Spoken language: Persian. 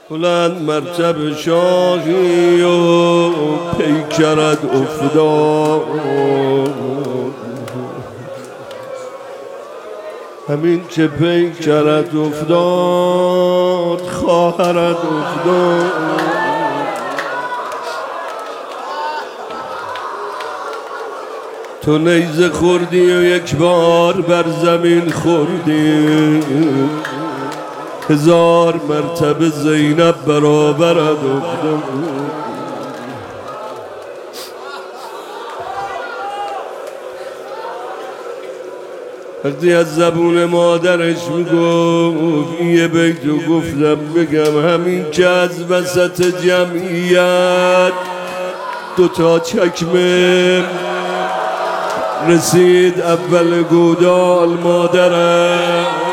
بلند مرتب شاهی و پیکرت افتاد، همین که پیکرت افتاد خواهرت افتاد. تو نیزه خوردی و یک بار بر زمین خوردی، 1000 مرتبه زینب برابرت افتاد. وقتی از زبون مادرش میگفت یه بیتو گفتم بگم، همین که از وسط جمعیت 2 چکمه رسید اول گودال مادرم،